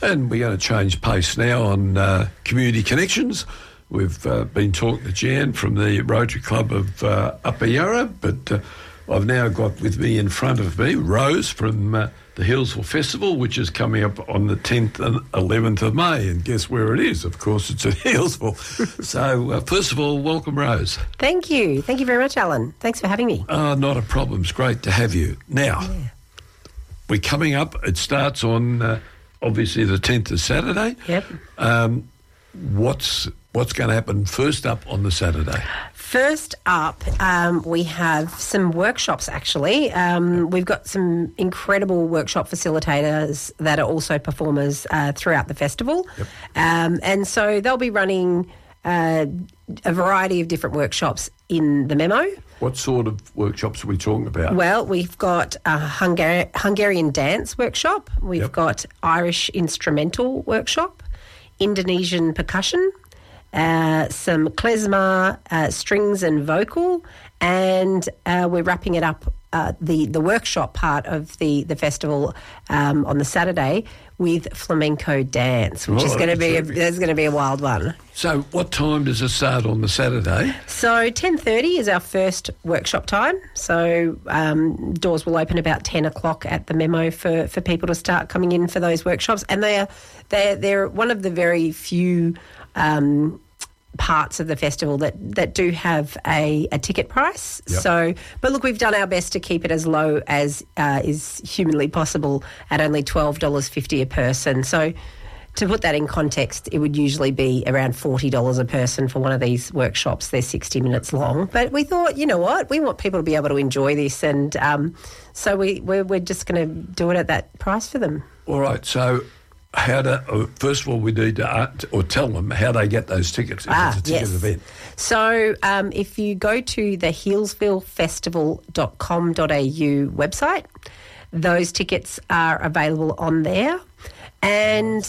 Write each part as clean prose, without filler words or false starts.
And we're going to change pace now on Community Connections. We've been talking to Jan from the Rotary Club of Upper Yarra, but I've now got with me in front of me Rose from the Healesville Festival, which is coming up on the 10th and 11th of May. And guess where it is? Of course, it's at Healesville. So, first of all, welcome, Rose. Thank you. Thank you very much, Alan. Thanks for having me. Not a problem. It's great to have you. Now, we're coming up. It starts on, obviously, the 10th is Saturday. Yep. What's going to happen first up on the Saturday? First up, we have some workshops, actually. We've got some incredible workshop facilitators that are also performers throughout the festival. Yep. And so they'll be running a variety of different workshops in the memo. What sort of workshops are we talking about? Well, we've got a Hungarian dance workshop. We've got Irish instrumental workshop, Indonesian percussion, some klezmer, strings and vocal, and we're wrapping it up, the workshop part of the festival on the Saturday with flamenco dance, which is going to be there's going to be a wild one. So what time does it start on the Saturday? So 10:30 is our first workshop time. So doors will open about 10 o'clock at the memo for people to start coming in for those workshops, and they're one of the very few parts of the festival that do have a ticket price. Yep. So, but look, we've done our best to keep it as low as is humanly possible at only $12.50 a person. So, to put that in context, it would usually be around $40 a person for one of these workshops. They're 60 minutes long. But we thought, you know what, we want people to be able to enjoy this, and so we're just going to do it at that price for them. All right, so first of all, we need to tell them how they get those tickets if it's a ticket event. So if you go to the healesvillefestival.com.au website, those tickets are available on there. And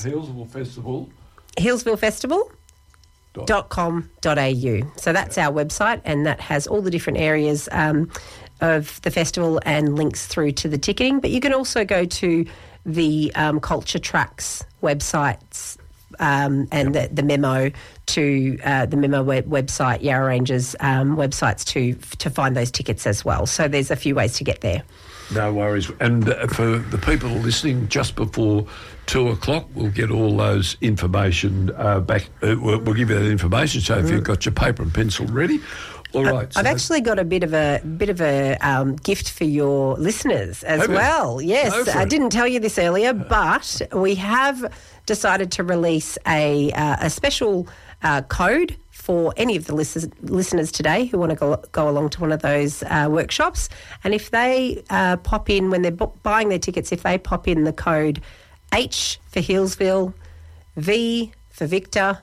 healesvillefestival.com.au. So that's our website, and that has all the different areas of the festival and links through to the ticketing. But you can also go to the Culture Tracks websites and the memo to the memo website, Yarra Rangers websites to find those tickets as well. So there's a few ways to get there. No worries. And for the people listening, just before 2 o'clock, we'll get all those information back. We'll give you that information. So if you've got your paper and pencil ready. All right. I've actually got a bit of a gift for your listeners as well. Yes, I didn't tell you this earlier, but we have decided to release a special code for any of the listeners today who want to go along to one of those workshops. And if they pop in, when they're buying their tickets, if they pop in the code H for Healesville, V for Victor,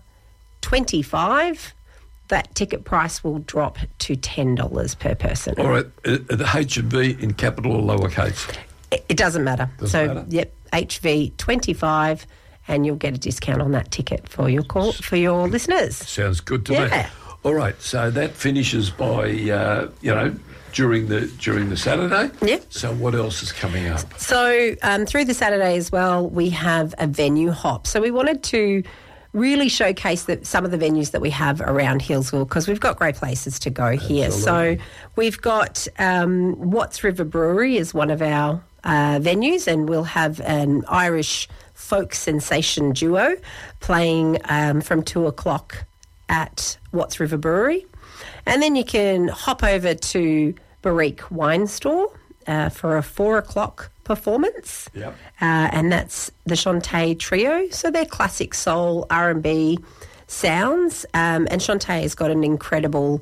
25, that ticket price will drop to $10 per person. All right. The H and V in capital or lowercase? It doesn't matter. Matter? Yep, HV 25, and you'll get a discount on that ticket for your listeners. Sounds good to me. All right. So that finishes by during the Saturday. Yep. So what else is coming up? So through the Saturday as well, we have a venue hop. So we wanted to really showcase some of the venues that we have around Healesville, because we've got great places to go here. Absolutely. So we've got Watts River Brewery is one of our venues, and we'll have an Irish folk sensation duo playing from 2 o'clock at Watts River Brewery. And then you can hop over to Barrique Wine Store for a 4 o'clock performance. Yep. And that's the Shantae Trio. So they're classic soul, R&B sounds. And Shantae has got an incredible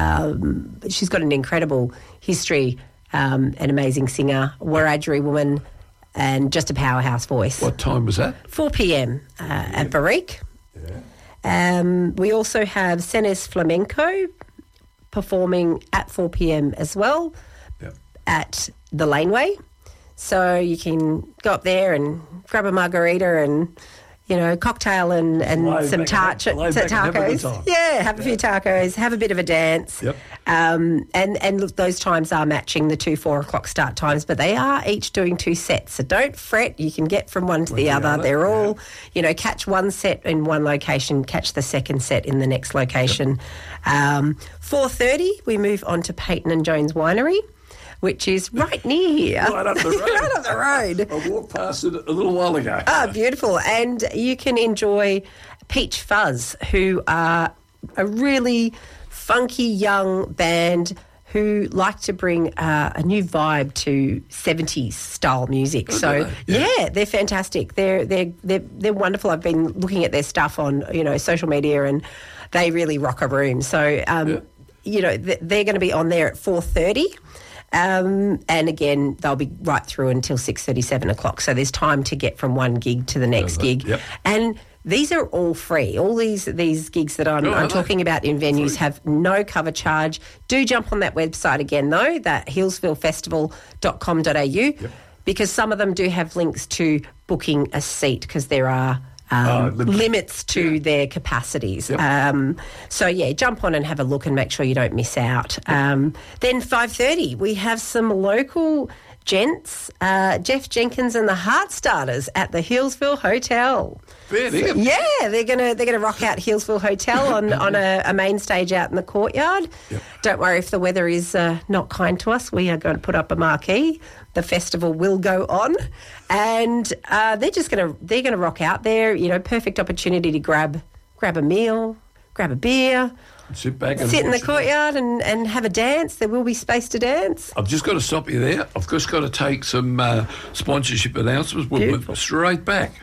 history, an amazing singer, Wiradjuri woman, and just a powerhouse voice. What time was that? 4 p.m. At Barrique. Yeah. We also have Senes Flamenco performing at 4 p.m. as well. Yep. At the Laneway. So you can go up there and grab a margarita and cocktail and some tacos. Yeah, have a few tacos, have a bit of a dance. Yep. And look, those times are matching the 2 4 o'clock start times, but they are each doing 2 sets. So don't fret. You can get from one to the other. They're all, catch one set in one location, catch the second set in the next location. 4:30, we move on to Peyton and Jones Winery, which is right near here. Right up the road. Right up the road. I walked past it a little while ago. Oh, beautiful. And you can enjoy Peach Fuzz, who are a really funky young band who like to bring a new vibe to 70s style music. So, they're fantastic. They're wonderful. I've been looking at their stuff on, social media, and they really rock a room. So, they're going to be on there at 4:30. And again, they'll be right through until 6:30, 7 o'clock. So there's time to get from one gig to the next gig. Yep. And these are all free. All these gigs that I'm talking about in venues have no cover charge. Do jump on that website again, though, that hillsvillefestival.com.au, because some of them do have links to booking a seat, because there are limits to their capacities. Yep. Jump on and have a look and make sure you don't miss out. Then 5:30, we have some local gents, Jeff Jenkins and the Heartstarters at the Hillsville Hotel. They're gonna rock out Hillsville Hotel on a main stage out in the courtyard. Yep. Don't worry if the weather is not kind to us. We are going to put up a marquee. The festival will go on, and they're gonna rock out there. Perfect opportunity to grab a meal, grab a beer, sit back and sit in the courtyard and have a dance. There will be space to dance. I've just got to stop you there. I've just got to take some sponsorship announcements. We'll be straight back.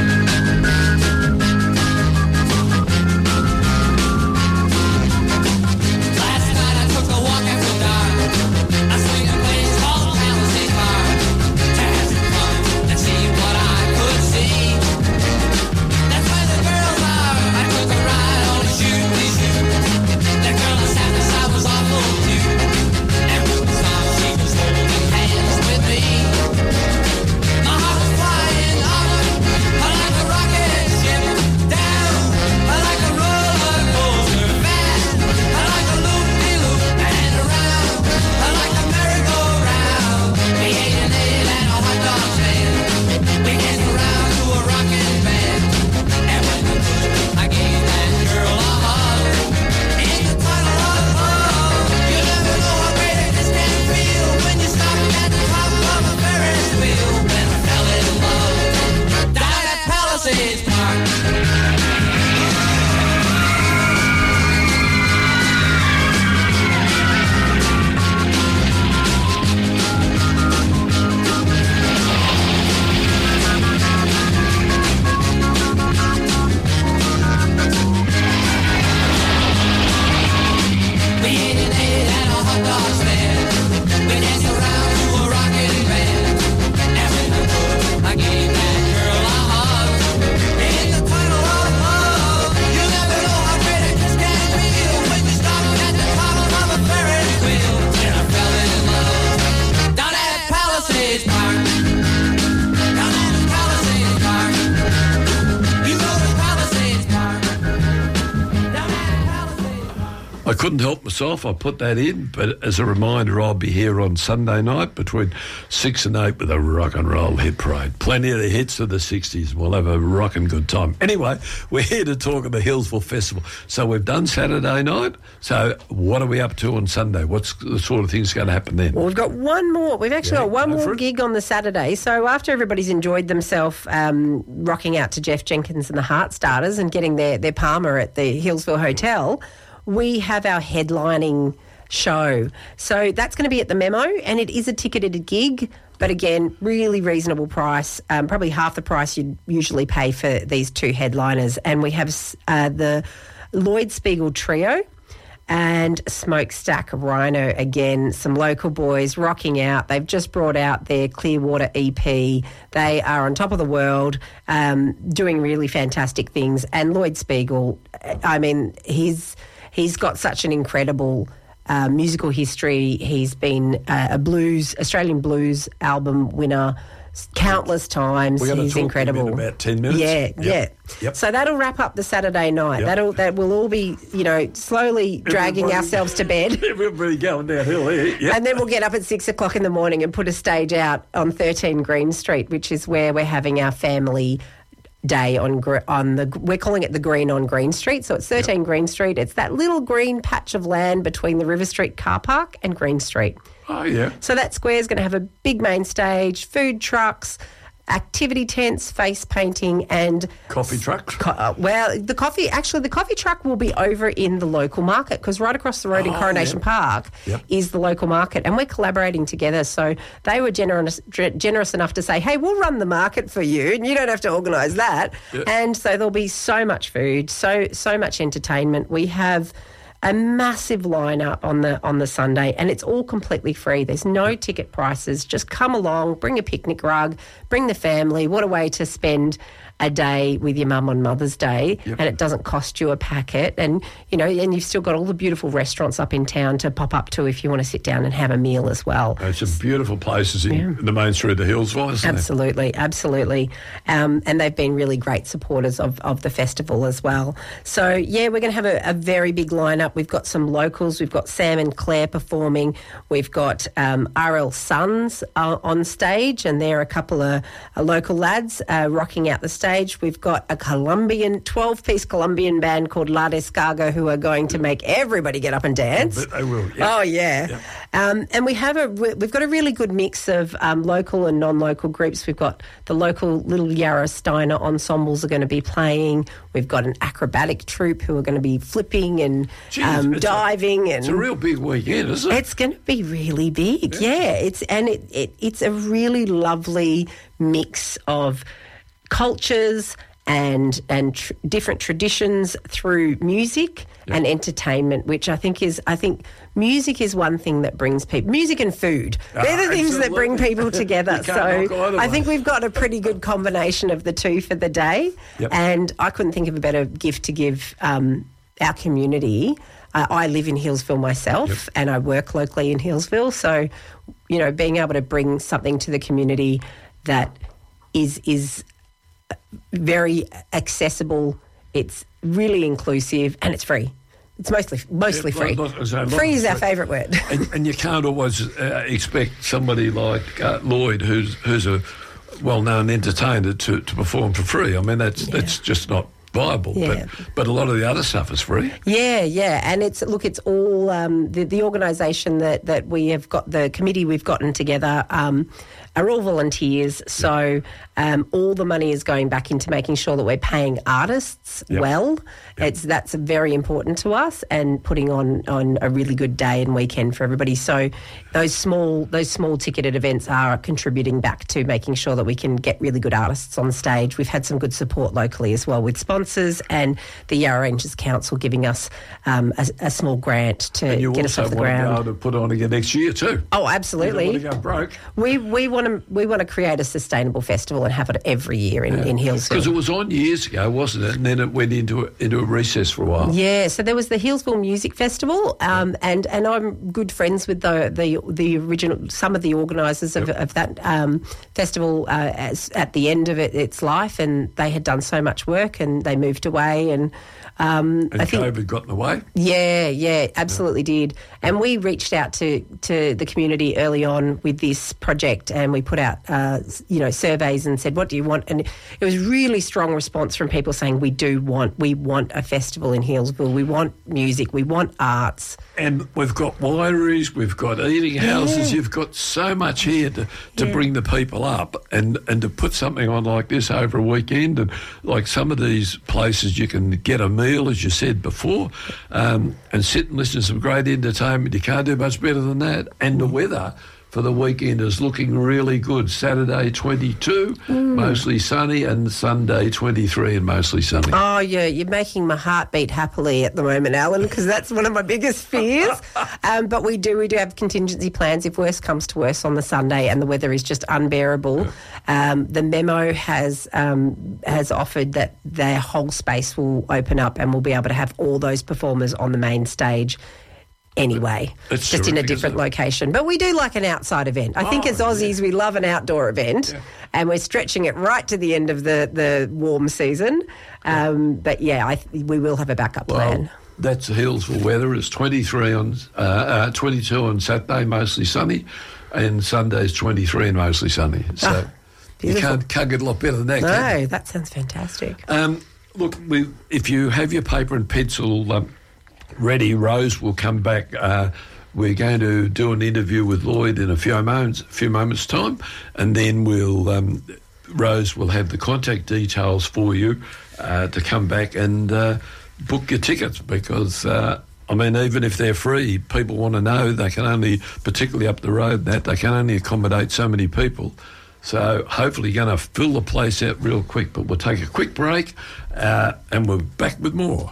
I couldn't help myself. I put that in, but as a reminder, I'll be here on Sunday night between 6 and 8 with a rock and roll hit parade. Plenty of the hits of the 60s. We'll have a rocking good time. Anyway, we're here to talk of the Hillsville Festival. So we've done Saturday night. So what are we up to on Sunday? What's the sort of things going to happen then? Well, we've got one more. We've actually got one more gig on the Saturday. So after everybody's enjoyed themselves rocking out to Jeff Jenkins and the Heartstarters and getting their Palmer at the Hillsville Hotel, we have our headlining show. So that's going to be at the Memo, and it is a ticketed gig, but again, really reasonable price, probably half the price you'd usually pay for these two headliners. And we have the Lloyd Spiegel Trio and Smokestack Rhino, again, some local boys rocking out. They've just brought out their Clearwater EP. They are on top of the world, doing really fantastic things. And Lloyd Spiegel, I mean, He's got such an incredible musical history. He's been a Australian blues album winner countless times. He's incredible. In about 10 minutes. Yeah. Yep. So that'll wrap up the Saturday night. Yep. That will all be, slowly dragging ourselves to bed. Everybody going downhill here. Yep. And then we'll get up at 6 o'clock in the morning and put a stage out on 13 Green Street, which is where we're having our family day we're calling it the Green on Green Street. So it's 13 Green Street. It's that little green patch of land between the River Street car park and Green Street. Oh, yeah. So that square is going to have a big main stage, food trucks, activity tents, face painting and... Coffee trucks? The coffee truck will be over in the local market because right across the road in Coronation Park is the local market and we're collaborating together. So they were generous enough to say, hey, we'll run the market for you and you don't have to organise that. Yep. And so there'll be so much food, so much entertainment. We have a massive lineup on the Sunday, and it's all completely free. There's no ticket prices. Just come along, bring a picnic rug, bring the family. What a way to spend a day with your mum on Mother's Day, and it doesn't cost you a packet. And, and you've still got all the beautiful restaurants up in town to pop up to if you want to sit down and have a meal as well. There's some beautiful places in the main street of Hillsville, isn't there? Absolutely. And they've been really great supporters of the festival as well. So, we're going to have a very big lineup. We've got some locals. We've got Sam and Claire performing. We've got RL Sons on stage, and they're a couple of local lads rocking out the stage. We've got a 12-piece Colombian band called La Descarga who are going to make everybody get up and dance. They will, Oh, yeah. Yep. And we've got a really good mix of local and non-local groups. We've got the local Little Yarra Steiner ensembles are going to be playing. We've got an acrobatic troupe who are going to be flipping and diving. It's a real big weekend, isn't it? It's going to be really big, It's a really lovely mix of music and different traditions through music and entertainment, which I think music is one thing that brings people. Music and food, they're the things that bring people together. So I think we've got a pretty good combination of the two for the day. Yep. And I couldn't think of a better gift to give our community. I live in Hillsville myself, and I work locally in Hillsville. So, being able to bring something to the community that is very accessible, it's really inclusive, and it's free. It's mostly free. Free is our favourite word. And you can't always expect somebody like Lloyd, who's a well-known entertainer, to perform for free. I mean, that's just not viable. Yeah. But a lot of the other stuff is free. Yeah. And it's all the organisation that we have got, the committee we've gotten together, are all volunteers. So all the money is going back into making sure that we're paying artists well. That's very important to us, and putting on a really good day and weekend for everybody. So those small ticketed events are contributing back to making sure that we can get really good artists on stage. We've had some good support locally as well with sponsors, and the Yarra Rangers Council giving us a small grant to get us off the ground. And you also want to be able to put on again next year too. Oh, absolutely. You don't want to go broke. We want to create a sustainable festival and have it every year in Hillsville. Because it was on years ago, wasn't it? And then it went into a recess for a while. Yeah, so there was the Hillsville Music Festival, and I'm good friends with the original, some of the organisers of that festival at the end of its life, and they had done so much work and they moved away, and I think COVID got in the way. Yeah, absolutely did. And we reached out to the community early on with this project, and we put out surveys and said, what do you want? And it was really strong response from people saying we want a festival in Hillsville. We want music. We want arts. And we've got wineries, we've got eating houses. You've got so much here to bring the people up, and to put something on like this over a weekend. And like some of these places, you can get a meal, as you said before, and sit and listen to some great entertainment. You can't do much better than that. And the weather for the weekend is looking really good. Saturday 22, mostly sunny, and Sunday 23 and mostly sunny. Oh, yeah, you're making my heart beat happily at the moment, Alan, because that's one of my biggest fears. But we do have contingency plans if worse comes to worse on the Sunday and the weather is just unbearable. The memo has offered that their whole space will open up and we'll be able to have all those performers on the main stage anyway, It's just in a terrific, different isn't it? location. But we do like an outside event. I think as Aussies, we love an outdoor event, and we're stretching it right to the end of the warm season. But we will have a backup plan. That's Hillsville weather. It's 22 on Saturday, mostly sunny, and Sunday's 23 and mostly sunny. So you can't get a lot better than that. No, that sounds fantastic. Look, if you have your paper and pencil ready, Rose will come back. We're going to do an interview with Lloyd in a few moments' time, and then Rose will have the contact details for you to come back and book your tickets, because even if they're free, people want to know they can only, particularly up the road, they can only accommodate so many people. So hopefully you're going to fill the place out real quick. But we'll take a quick break and we're back with more.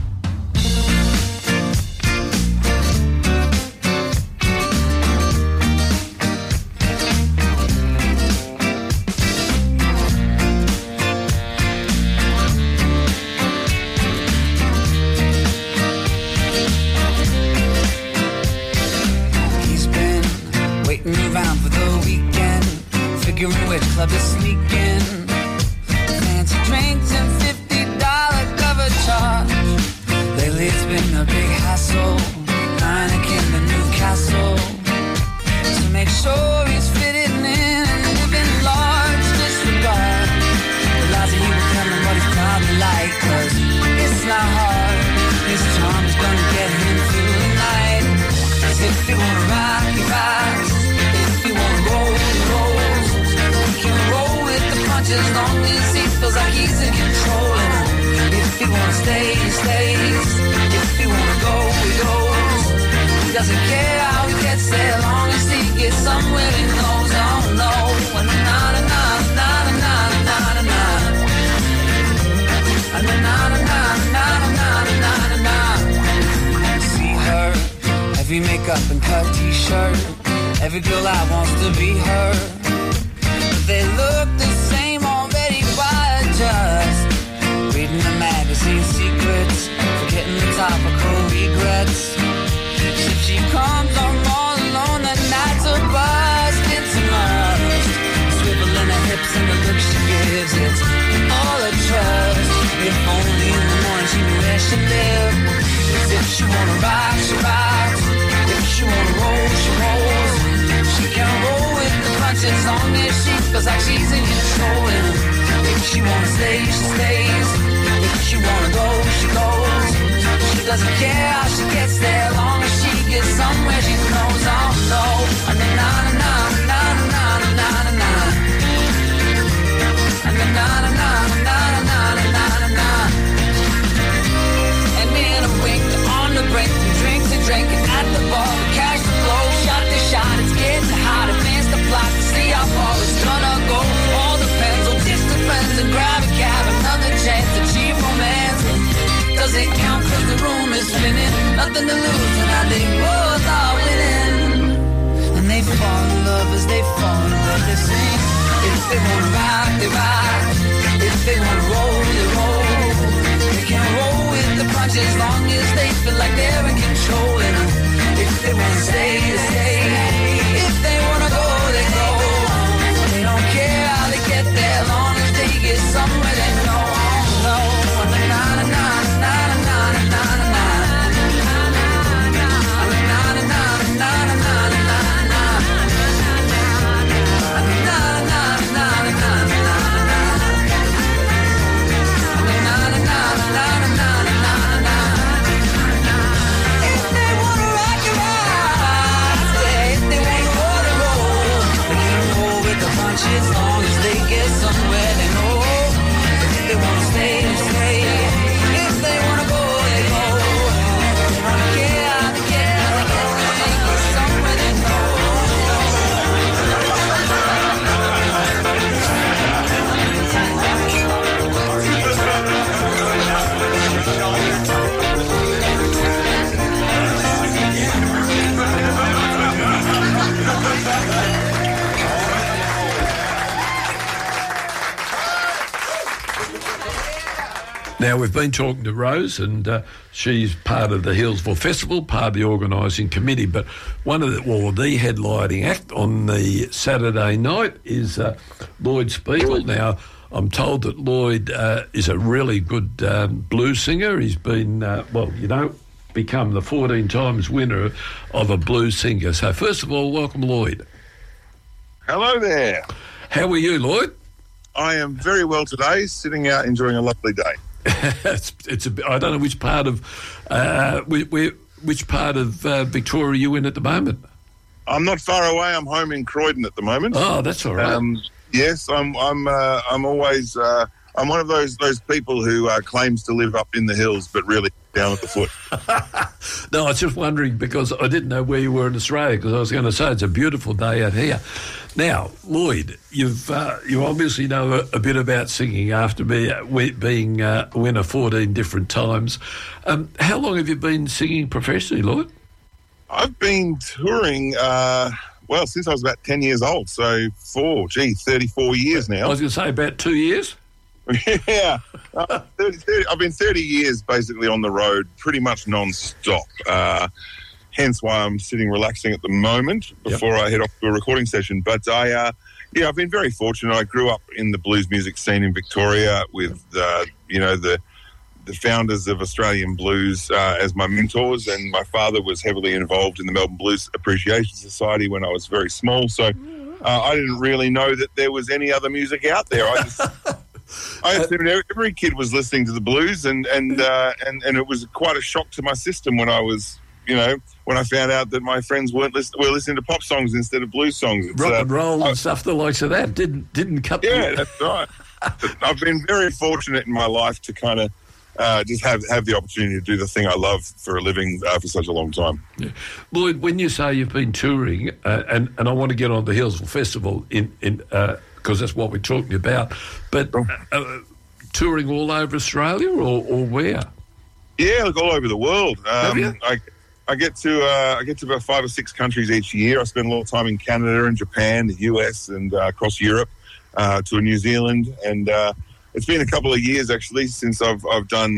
Club is sneaking, fancy drinks and $50 cover charge. Lately it's been a big hassle, Heineken to Newcastle, to make sure he's fitting in and living large. Disregard the lies that he will tell him what he's probably like, 'cause it's not hard. His charm is gonna get him through the night. 'Cause if you wanna rock, he rocks. If you wanna roll, he rolls. Can roll with the punches as long as he feels like he's in control. And if he wanna stay, he stays. If he wanna go, he goes. He doesn't care how he gets there, as long as he gets somewhere he knows. Oh no, na na na na na na na na na na na. See her, every makeup and cut t-shirt. Every girl out wants to be her. They look the same already, why just reading the magazine secrets, forgetting the topical regrets. If she comes home all alone, the nights are bust into must. Swiveling her hips and the look she gives, it's all a trust. If only in the morning she knew where she lived. 'Cause if she wanna rock, she rocks. If she wanna roll, she rolls. She can roll with the punches as long as she feels like she's in control. And if she wanna stay, she stays. If she wanna go, she goes. She doesn't care how she gets there, as long as she gets somewhere she knows. Oh no, na na na na na na na na na na na na na. And in a wink, on the brink, we drink to drink, and at the bar, we cash the flow, shot to shot, it's getting hot, advance the plot to see how far it's gonna go. All depends on distant friends and grab a cab, another chance to achieve romance. Does it count 'cause the room is spinning, nothing to lose, and I think both are winning. And they fall in love as they fall in love, they sing. If they wanna rock, they rock. If they wanna roll, they roll. They can roll with the punches as long as they feel like they're in control. And if they wanna stay, they stay. If they wanna go, they go. They don't care how they get there, as long as they get somewhere they know. No, na na na na na na na na na. Now, we've been talking to Rose, and she's part of the Hillsville Festival, part of the organising committee, but the headlining act on the Saturday night is Lloyd Spiegel. Now, I'm told that Lloyd is a really good blues singer. He's been, become the 14 times winner of a blues singer. So, first of all, welcome, Lloyd. Hello there. How are you, Lloyd? I am very well today, sitting out enjoying a lovely day. I don't know which part of Victoria are you in at the moment? I'm not far away. I'm home in Croydon at the moment. Oh, that's all right. Yes, I'm always I'm one of those people who claims to live up in the hills, but really down at the foot. No, I was just wondering because I didn't know where you were in Australia, because I was going to say it's a beautiful day out here. Now, Lloyd, you obviously know a bit about singing after being a winner 14 different times. How long have you been singing professionally, Lloyd? I've been touring, since I was about 10 years old, so 34 years now. I was going to say about 2 years? Yeah. I've been 30 years basically on the road, pretty much non-stop. Hence why I'm sitting relaxing at the moment before I head off to a recording session. But I've been very fortunate. I grew up in the blues music scene in Victoria with, the founders of Australian blues as my mentors, and my father was heavily involved in the Melbourne Blues Appreciation Society when I was very small. So I didn't really know that there was any other music out there. I assumed every kid was listening to the blues, and it was quite a shock to my system when I was, when I found out that my friends were listening to pop songs instead of blues songs. Rock and roll and stuff, the likes of that didn't cut. Yeah, that's right. I've been very fortunate in my life to kind of just have the opportunity to do the thing I love for a living for such a long time. Yeah. Lloyd, when you say you've been touring, and I want to get on the Hillsville Festival because that's what we're talking about, but touring all over Australia or where? Yeah, look, all over the world. Have you? I get to about 5 or 6 countries each year. I spend a lot of time in Canada and Japan, the US, and across Europe to New Zealand. And it's been a couple of years actually since I've done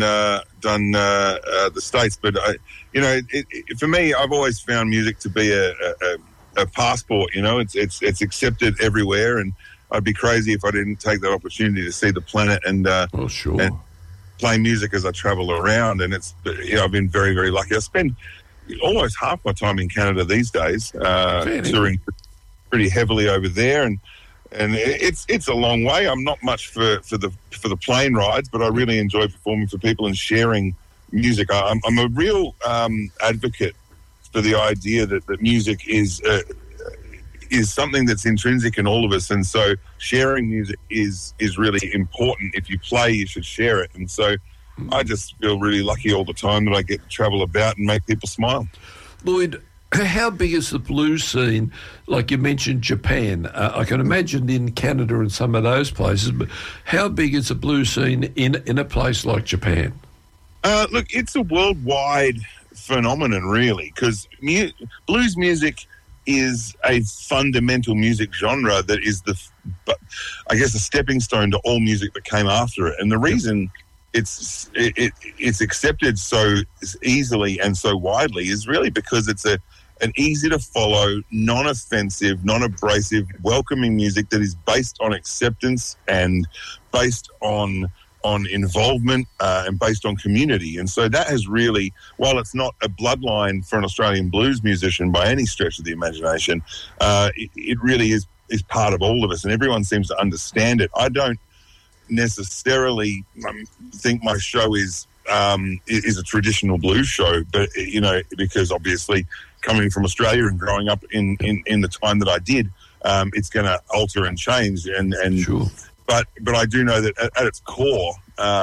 the States. But for me, I've always found music to be a passport. It's accepted everywhere, and I'd be crazy if I didn't take that opportunity to see the planet and and play music as I travel around. And I've been very, very lucky. I spend almost half my time in Canada these days, touring pretty heavily over there, and it's a long way. I'm not much for the plane rides, but I really enjoy performing for people and sharing music. I'm a real advocate for the idea that music is something that's intrinsic in all of us, and so sharing music is really important. If you play, you should share it, and so I just feel really lucky all the time that I get to travel about and make people smile. Lloyd, how big is the blues scene? Like you mentioned Japan, I can imagine in Canada and some of those places, but how big is the blues scene in a place like Japan? Look, it's a worldwide phenomenon, really, because blues music is a fundamental music genre that is a stepping stone to all music that came after it. And the reason it's accepted so easily and so widely is really because it's an easy to follow, non-offensive, non-abrasive, welcoming music that is based on acceptance and based on involvement and based on community. And so that has really, while it's not a bloodline for an Australian blues musician by any stretch of the imagination, it really is part of all of us, and everyone seems to understand it. I don't necessarily think my show is a traditional blues show, but because obviously coming from Australia and growing up in the time that I did, it's going to alter and change. And sure. But I do know that at its core,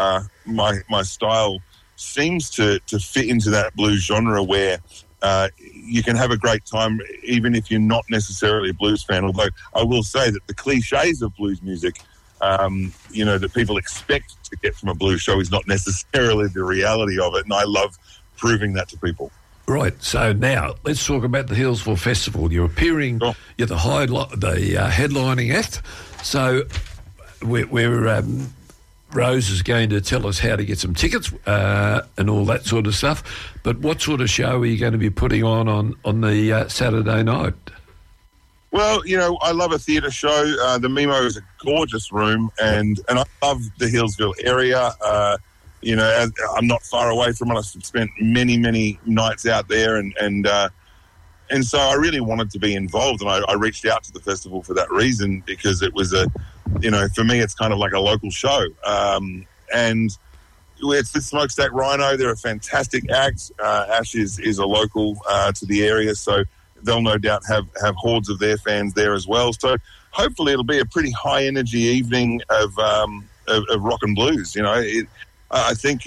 my style seems to fit into that blues genre where you can have a great time even if you're not necessarily a blues fan. Although I will say that the cliches of blues music, that people expect to get from a blues show is not necessarily the reality of it, and I love proving that to people. Right, so now let's talk about the Hillsville Festival. You're appearing, you're the headlining act, so we're Rose is going to tell us how to get some tickets and all that sort of stuff. But what sort of show are you going to be putting on the Saturday night? Well, I love a theatre show. The Mimo is a gorgeous room, and I love the Healesville area. I'm not far away from it. I've spent many, many nights out there, and so I really wanted to be involved, and I reached out to the festival for that reason, because it was for me, it's kind of like a local show. And it's the Smokestack Rhino. They're a fantastic act. Ash is a local to the area, so they'll no doubt have hordes of their fans there as well. So hopefully it'll be a pretty high-energy evening of rock and blues. I think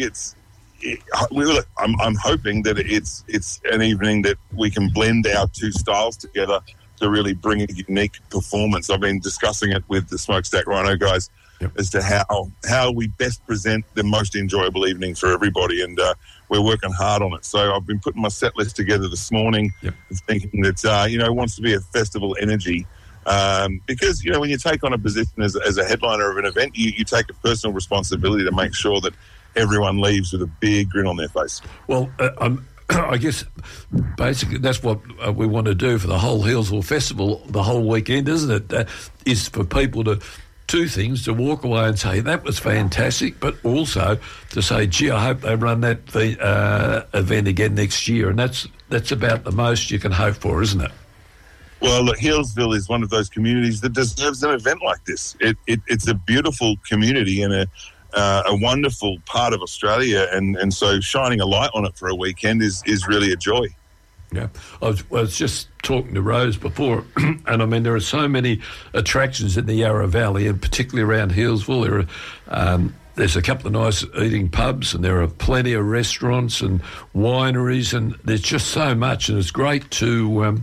I'm hoping that it's an evening that we can blend our two styles together to really bring a unique performance. I've been discussing it with the Smokestack Rhino guys as to how we best present the most enjoyable evening for everybody, and we're working hard on it. So I've been putting my set list together this morning, thinking that it wants to be a festival energy. Because when you take on a position as a headliner of an event, you take a personal responsibility to make sure that everyone leaves with a big grin on their face. Well, I guess basically that's what we want to do for the whole Healesville Festival the whole weekend, isn't it? Is for people to two things: to walk away and say that was fantastic, but also to say, gee, I hope they run that event again next year. And that's about the most you can hope for, isn't it? Well, look, Healesville is one of those communities that deserves an event like this. It's a beautiful community and a wonderful part of Australia, and so shining a light on it for a weekend is really a joy. Yeah, I was just talking to Rose before, and I mean there are so many attractions in the Yarra Valley, and particularly around Healesville. There's a couple of nice eating pubs, and there are plenty of restaurants and wineries, and there's just so much, and it's great to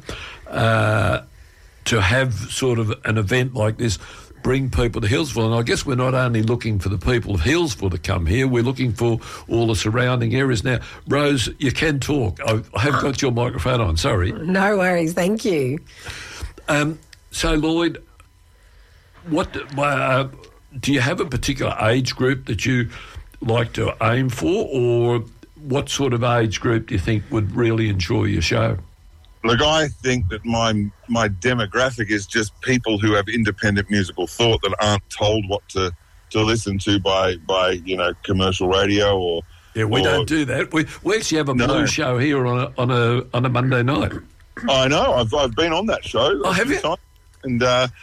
have sort of an event like this bring people to Healesville. And I guess we're not only looking for the people of Healesville to come here, we're looking for all the surrounding areas. Now, Rose, you can talk. I have got your microphone on, sorry. No worries, thank you. So, Lloyd, what do you have a particular age group that you like to aim for, or what sort of age group do you think would really enjoy your show? Look, I think that my demographic is just people who have independent musical thought that aren't told what to listen to by commercial radio or. Yeah, we don't do that. We actually have a blues show here on a Monday night. I know. I've been on that show. Oh, have you? Times. And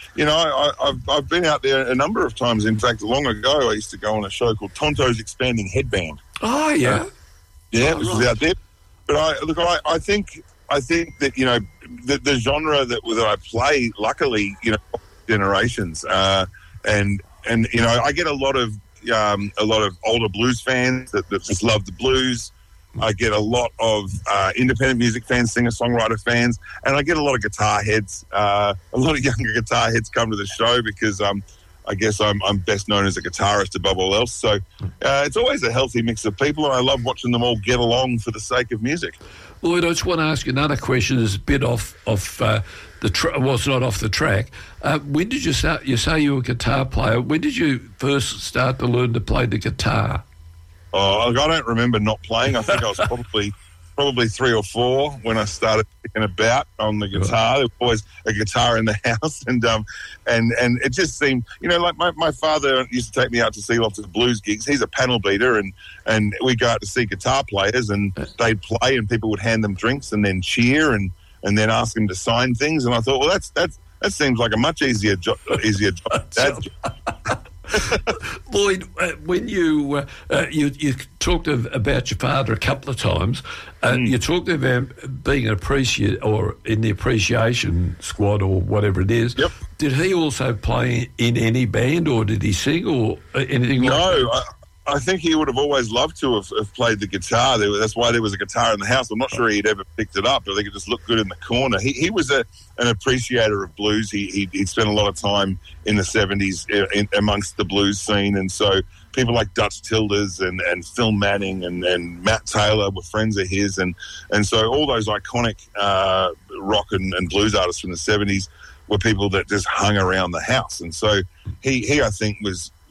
I've been out there a number of times. In fact, long ago, I used to go on a show called Tonto's Expanding Headband. Oh yeah, which was out there. But I think that the genre that I play, luckily, generations, and I get a lot of older blues fans that just love the blues. I get a lot of independent music fans, singer-songwriter fans, and I get a lot of guitar heads. A lot of younger guitar heads come to the show because I guess I'm best known as a guitarist above all else. So it's always a healthy mix of people, and I love watching them all get along for the sake of music. Lloyd, I just want to ask you another question. It's a bit off it's not off the track. When did you start? You say you were a guitar player. When did you first start to learn to play the guitar? Oh, I don't remember not playing. I think I was probably 3 or 4 when I started picking about on the guitar. There was always a guitar in the house, and it just seemed, like my father used to take me out to see lots of blues gigs. He's a panel beater, and we'd go out to see guitar players, and they'd play, and people would hand them drinks and then cheer and then ask them to sign things. And I thought, well, that seems like a much easier job. Dad's job. Lloyd, when you talked about your father a couple of times, you talked about being an appreciate or in the appreciation squad or whatever it is. Yep. Did he also play in any band, or did he sing or anything like that? No, I think he would have always loved to have played the guitar. That's why there was a guitar in the house. I'm not sure he'd ever picked it up, but I think it just looked good in the corner. He was an appreciator of blues. He'd spent a lot of time in the 70s amongst the blues scene, and so people like Dutch Tilders and Phil Manning and Matt Taylor were friends of his, and so all those iconic rock and blues artists from the 70s were people that just hung around the house. And so he I think was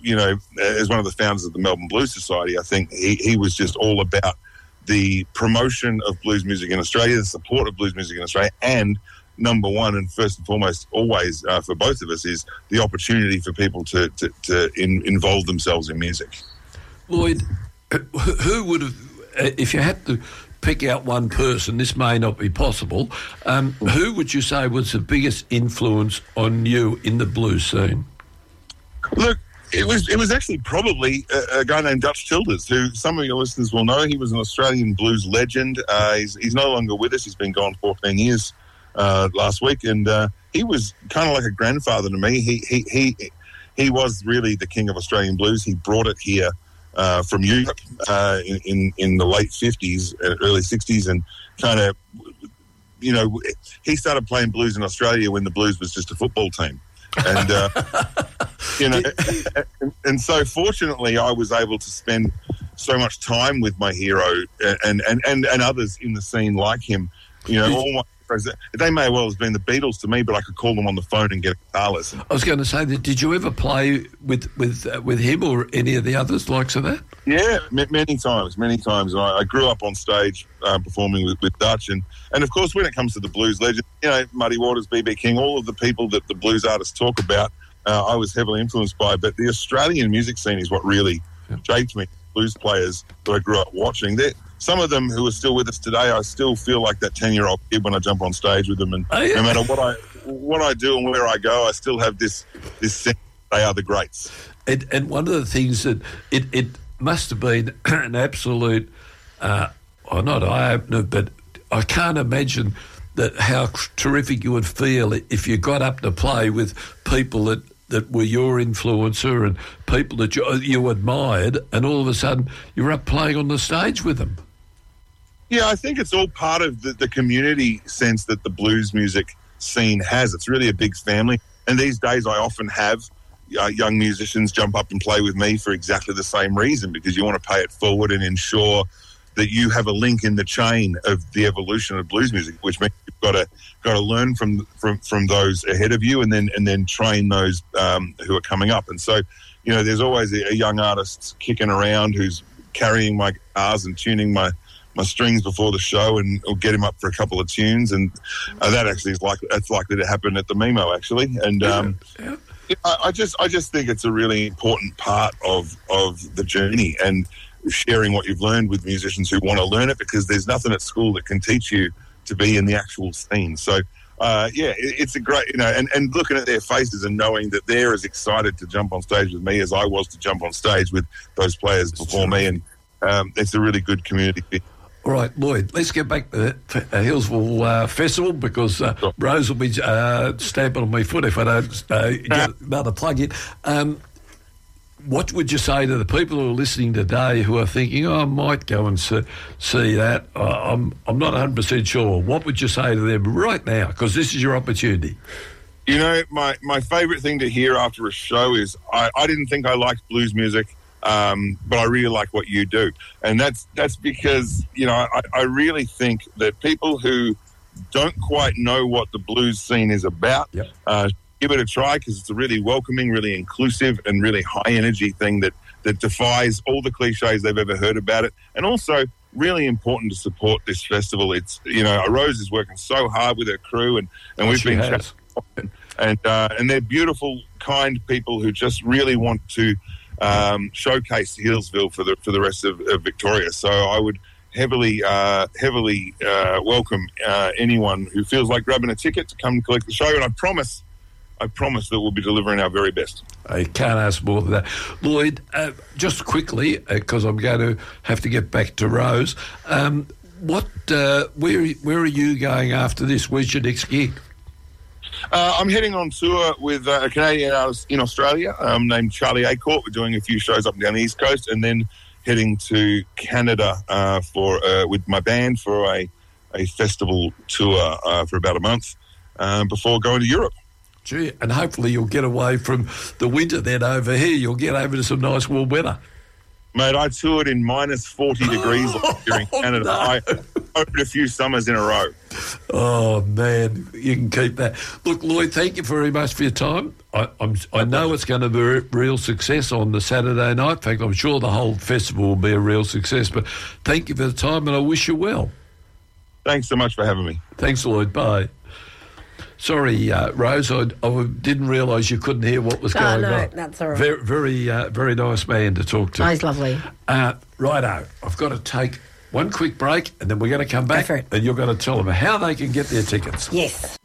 as one of the founders of the Melbourne Blues Society, I think he was just all about the promotion of blues music in Australia, the support of blues music in Australia, and number one and first and foremost, always for both of us, is the opportunity for people to involve themselves in music. Lloyd, who would have, if you had to pick out one person, this may not be possible, who would you say was the biggest influence on you in the blues scene? Look, it was actually probably a guy named Dutch Childers, who some of your listeners will know. He was an Australian blues legend. He's no longer with us. He's been gone 14 years last week, and he was kind of like a grandfather to me. He was really the king of Australian blues. He brought it here from Europe in the late 50s, early 60s, and kind of, he started playing blues in Australia when the Blues was just a football team. And, and so fortunately I was able to spend so much time with my hero and others in the scene like him. All my friends, they may well have been the Beatles to me, but I could call them on the phone and get a guitar lesson. I was going to say, did you ever play with him or any of the others likes of that? Yeah, many times. I grew up on stage performing with Dutch, and of course when it comes to the blues legends, Muddy Waters, B.B. King, all of the people that the blues artists talk about, I was heavily influenced by. But the Australian music scene is what really shaped me. Blues players that I grew up watching. Some of them who are still with us today, I still feel like that 10-year-old kid when I jump on stage with them. And no matter what I do and where I go, I still have this sense they are the greats. And one of the things that it must have been an absolute, not eye-opener, but I can't imagine that how terrific you would feel if you got up to play with people that were your influencer and people that you admired, and all of a sudden you're up playing on the stage with them. Yeah, I think it's all part of the community sense that the blues music scene has. It's really a big family. And these days I often have young musicians jump up and play with me for exactly the same reason, because you want to pay it forward and ensure that you have a link in the chain of the evolution of blues music, which means you've got to learn from those ahead of you, and then train those who are coming up. And so, there's always a young artist kicking around who's carrying my guitars and tuning my strings before the show, and I'll get him up for a couple of tunes, and that actually that's likely to happen at the Mimo actually. And I just think it's a really important part of the journey, and sharing what you've learned with musicians who want to learn it, because there's nothing at school that can teach you to be in the actual scene. So it's a great, and looking at their faces and knowing that they're as excited to jump on stage with me as I was to jump on stage with those players before me, and it's a really good community fit. All right, Lloyd, let's get back to the Hillsville Festival, because Rose will be stamping on my foot if I don't get another plug in. What would you say to the people who are listening today who are thinking, I might go and see that? I'm not 100% sure. What would you say to them right now? Because this is your opportunity. My favourite thing to hear after a show is, I didn't think I liked blues music, but I really like what you do. And that's because, I really think that people who don't quite know what the blues scene is about, give it a try, because it's a really welcoming, really inclusive, and really high-energy thing that defies all the cliches they've ever heard about it. And also really important to support this festival. It's, Rose is working so hard with her crew, and we've been chatting, and they're beautiful, kind people who just really want to showcase Hillsville for the rest of Victoria. So I would heavily welcome anyone who feels like grabbing a ticket to come collect the show, and I promise that we'll be delivering our very best. I can't ask more than that. Lloyd, just quickly, because I'm going to have to get back to Rose, where are you going after this? Where's your next gig? I'm heading on tour with a Canadian artist in Australia named Charlie Acorn. We're doing a few shows up and down the East Coast, and then heading to Canada with my band for a festival tour for about a month before going to Europe. Gee, and hopefully you'll get away from the winter then over here. You'll get over to some nice warm weather. Mate, I toured in minus 40 degrees during Canada. No. I opened a few summers in a row. Oh, man, you can keep that. Look, Lloyd, thank you very much for your time. I know it's going to be a real success on the Saturday night. In fact, I'm sure the whole festival will be a real success. But thank you for the time, and I wish you well. Thanks so much for having me. Thanks, Lloyd. Bye. Sorry, Rose, I didn't realise you couldn't hear what was going on. No, that's all right. Very nice man to talk to. Oh, he's lovely. Righto, I've got to take one quick break, and then we're going to come back, and you're going to tell them how they can get their tickets. Yes.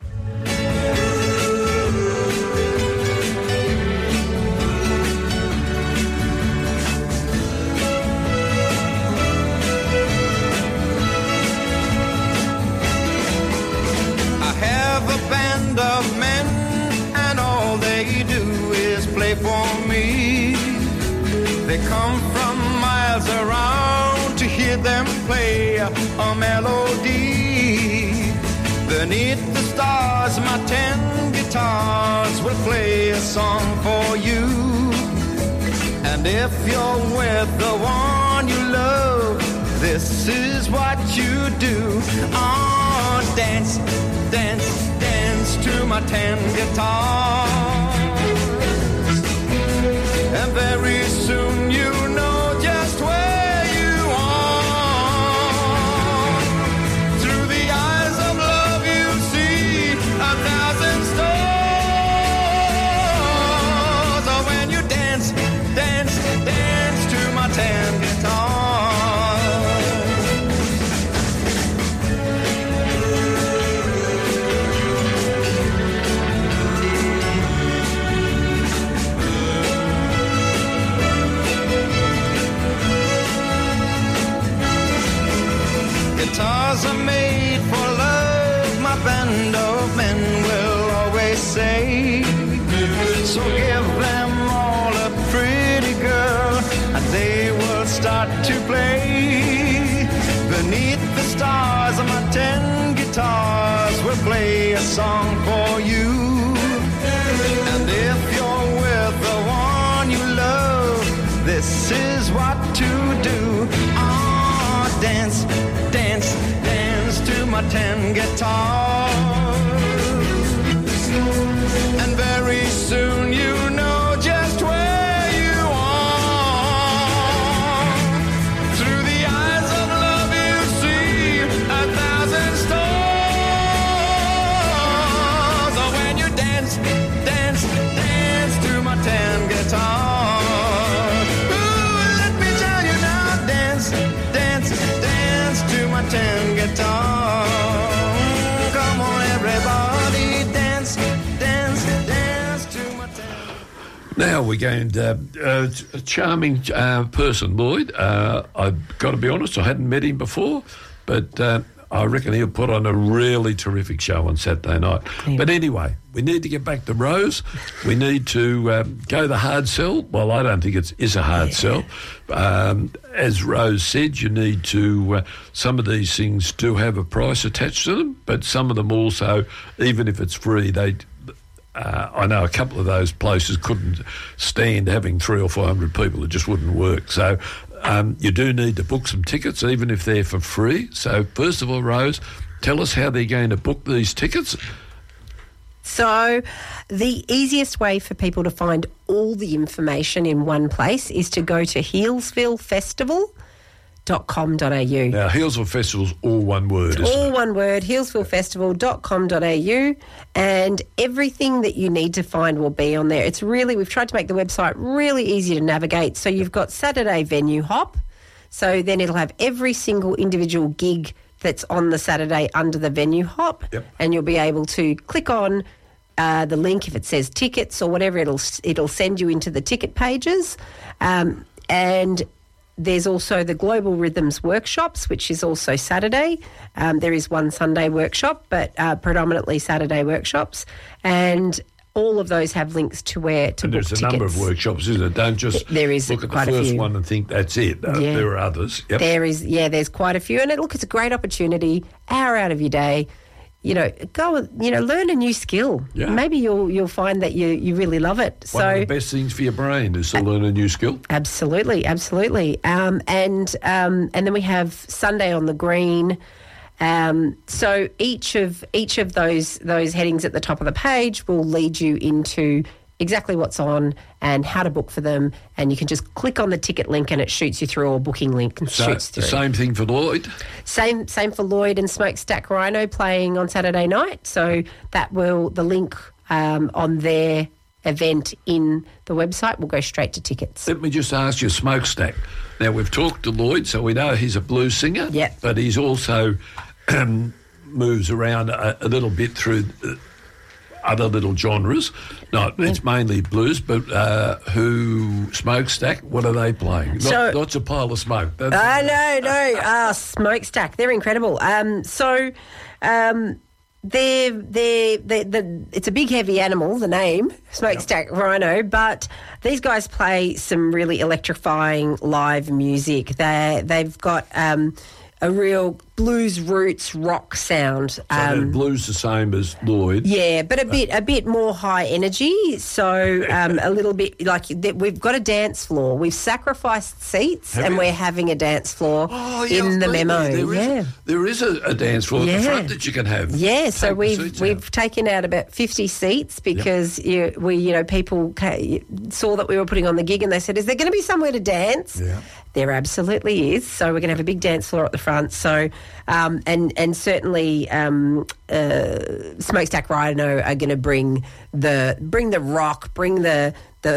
I have a band of men, and all they do is play for me. They come from miles around to hear them play a melody. Beneath the stars, my 10 guitars will play a song for you. And if you're with the one you love, this is what you do. Oh, dance, dance, dance to my 10 guitars. And very soon you know just where you are. Through the eyes of love you see 1,000 stars. Oh, when you dance, dance, dance to my 10 guitars. Guitars are made for love, my band of men will always say. So give them all a pretty girl, and they will start to play. Beneath the stars, my 10 guitars will play a song for you. And if you're with the one you love, this is what to do. Oh, dance, dance, dance to my 10 guitars. And very soon you know just where you are. Through the eyes of love you see 1,000 stars. Oh, when you dance, dance, dance to my 10 guitars. Ooh, let me tell you now, dance, dance, dance to my 10 guitars. Come on, everybody, dance, dance, dance to my 10. Now we're going to a charming person, Lloyd. I've got to be honest, I hadn't met him before, but I reckon he'll put on a really terrific show on Saturday night. Yeah. But anyway, we need to get back to Rose. We need to go the hard sell. Well, I don't think it is a hard sell. As Rose said, you need to, some of these things do have a price attached to them, but some of them also, even if it's free, I know a couple of those places couldn't stand having 300 or 400 people. It just wouldn't work. So you do need to book some tickets, even if they're for free. So first of all, Rose, tell us how they're going to book these tickets. So the easiest way for people to find all the information in one place is to go to healesvillefestival.com.au. Now, Healesville Festival's all one word, isn't all it? one word, healesvillefestival.com.au, and everything that you need to find will be on there. It's really, we've tried to make the website really easy to navigate. So you've got Saturday venue hop, so then it'll have every single individual gig that's on the Saturday under the venue hop, and you'll be able to click on the link if it says tickets or whatever. It'll send you into the ticket pages, and there's also the Global Rhythms workshops, which is also Saturday. There is one Sunday workshop, but predominantly Saturday workshops, and all of those have links to where to book tickets. There's a number of workshops, isn't it? Don't just there is look at quite the first a few. one and think that's it. There are others. Yep. There's quite a few, and it's a great opportunity. Hour out of your day. Go and, learn a new skill. Yeah. Maybe you'll find that you really love it. One of the best things for your brain is to learn a new skill. Absolutely. And then we have Sunday on the Green, So each of those headings at the top of the page will lead you into exactly what's on and how to book for them, and you can just click on the ticket link and it shoots you through, or booking link and shoots through. The same thing for Lloyd? Same for Lloyd and Smokestack Rhino playing on Saturday night. So the link on their event in the website will go straight to tickets. Let me just ask you, Smokestack. Now, we've talked to Lloyd, so we know he's a blues singer. Yep. But he's also moves around a little bit through other little genres. No, it's mainly blues, but Smokestack, what are they playing? Not a pile of smoke. No. Smokestack, they're incredible. It's a big, heavy animal, the name, Smokestack Rhino, but these guys play some really electrifying live music. They've got a real blues roots rock sound. So the blues the same as Lloyd. Yeah, but a bit more high energy. So a little bit like we've got a dance floor. We've sacrificed seats and we're having a dance floor in the memo. There is a dance floor at the front that you can have. Yeah, so we've taken out about 50 seats because people saw that we were putting on the gig and they said, "Is there going to be somewhere to dance?" Yeah. There absolutely is. So we're going to have a big dance floor at the front. So and certainly Smokestack Rhino are going to bring the rock, bring the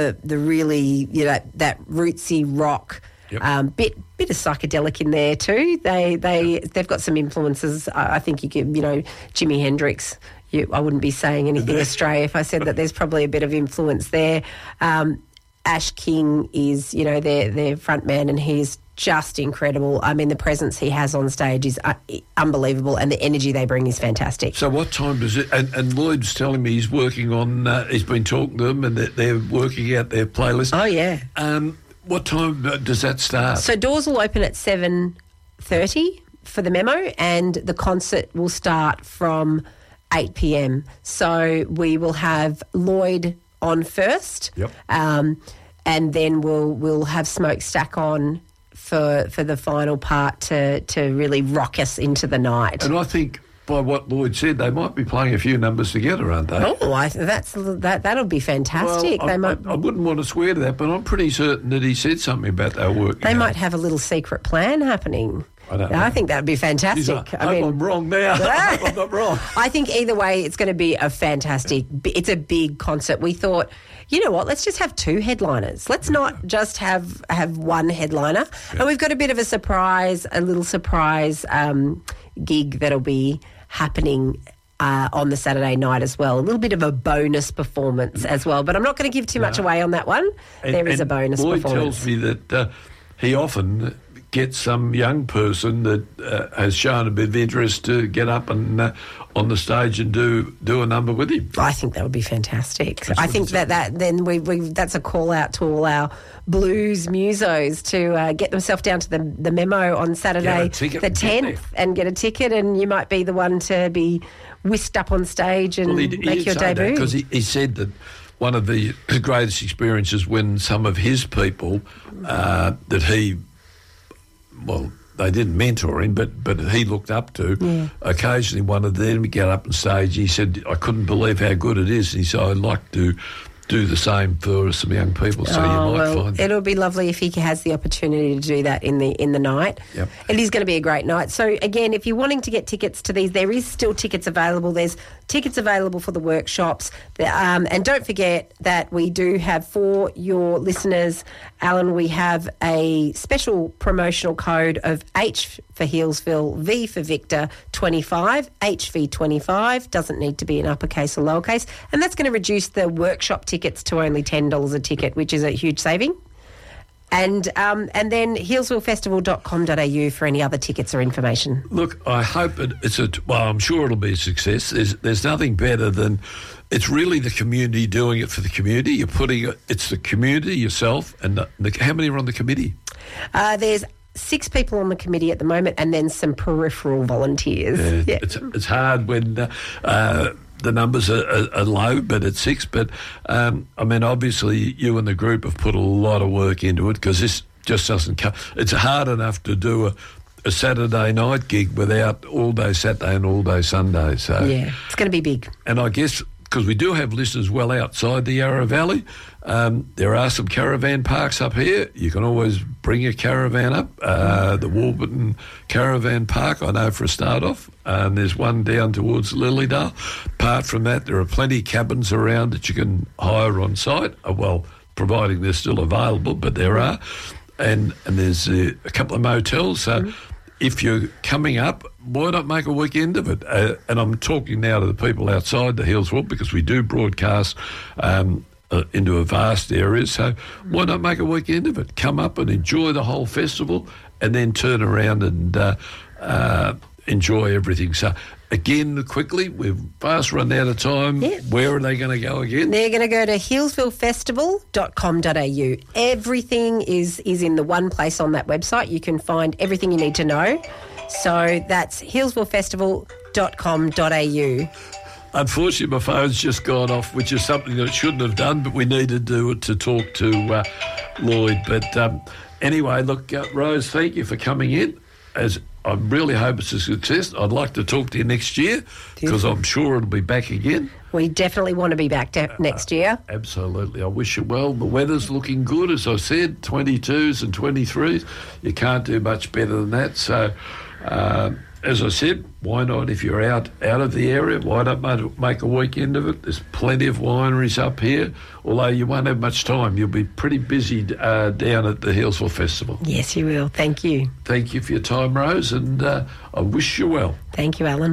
really that rootsy rock. Yep. Bit of psychedelic in there too. They've got some influences. I think you could Jimi Hendrix. I wouldn't be saying anything astray if I said that there's probably a bit of influence there. Ash King is, their front man, and he's just incredible. I mean, the presence he has on stage is unbelievable, and the energy they bring is fantastic. So what time does it... And Lloyd's telling me he's working on... he's been talking to them, and they're working out their playlist. Oh, yeah. What time does that start? So doors will open at 7:30 for the memo, and the concert will start from 8 p.m. So we will have Lloyd on first, and then we'll have Smokestack on for the final part to really rock us into the night. And I think by what Lloyd said, they might be playing a few numbers together, aren't they? Oh, that'll be fantastic. Well, I wouldn't want to swear to that, but I'm pretty certain that he said something about their work. They might have a little secret plan happening. I think that would be fantastic. I'm wrong now. I'm not wrong. I think either way, it's going to be it's a big concert. We thought, you know what, let's just have two headliners. Let's not just have one headliner. Yeah. And we've got a bit of a little surprise gig that'll be happening on the Saturday night as well. A little bit of a bonus performance as well. But I'm not going to give too much away on that one. There is a bonus Lloyd performance. Tells me that he often get some young person that has shown a bit of interest to get up and on the stage and do a number with him. I think that would be fantastic. I think that then that's a call out to all our blues musos to get themselves down to the memo on Saturday the 10th and get a ticket, and you might be the one to be whisked up on stage and make your debut. Because he said that one of the greatest experiences when some of his people that he... Well, they didn't mentor him, but he looked up to. Occasionally wanted them to get up on stage. He said, I couldn't believe how good it is. And he said, I'd like to do the same for some young people. So you might find it'll be lovely if he has the opportunity to do that in the night. Yep. It is going to be a great night. So again, if you're wanting to get tickets to these, there is still tickets available. There's tickets available for the workshops. And don't forget that we do have, for your listeners, Alan, we have a special promotional code of H for Healesville, V for Victor, 25, HV25, doesn't need to be in uppercase or lowercase, and that's going to reduce the workshop tickets to only $10 a ticket, which is a huge saving. And then healesvillefestival.com.au for any other tickets or information. Look, I hope I'm sure it'll be a success. There's nothing better than, it's really the community doing it for the community. It's the community, yourself, and how many are on the committee? There's 6 people on the committee at the moment, and then some peripheral volunteers. Yeah. It's hard when the numbers are low, but it's 6. But, obviously you and the group have put a lot of work into it, because this just doesn't come. It's hard enough to do a Saturday night gig without all day Saturday and all day Sunday. So yeah, it's going to be big. And I guess because we do have listeners well outside the Yarra Valley, there are some caravan parks up here. You can always bring a caravan up. The Warburton Caravan Park, I know for a start off. There's one down towards Lilydale. Apart from that, there are plenty of cabins around that you can hire on site. Well, providing they're still available, but there are. And there's a couple of motels. So if you're coming up, why not make a weekend of it? And I'm talking now to the people outside the Healesville because we do broadcast into a vast area. So why not make a weekend of it? Come up and enjoy the whole festival and then turn around and enjoy everything. So again, quickly, we've fast run out of time. Yep. Where are they going to go again? They're going to go to healesvillefestival.com.au. Everything is in the one place on that website. You can find everything you need to know. So that's healesvillefestival.com.au. Unfortunately, my phone's just gone off, which is something that it shouldn't have done, but we needed to talk to Lloyd. But anyway, look, Rose, thank you for coming in. As I really hope it's a success. I'd like to talk to you next year because I'm sure it'll be back again. We definitely want to be back next year. Absolutely. I wish you well. The weather's looking good, as I said, 22s and 23s. You can't do much better than that. So, as I said, why not, if you're out of the area, why not make a weekend of it? There's plenty of wineries up here, although you won't have much time. You'll be pretty busy down at the Healesville Festival. Yes, you will. Thank you. Thank you for your time, Rose, and I wish you well. Thank you, Alan.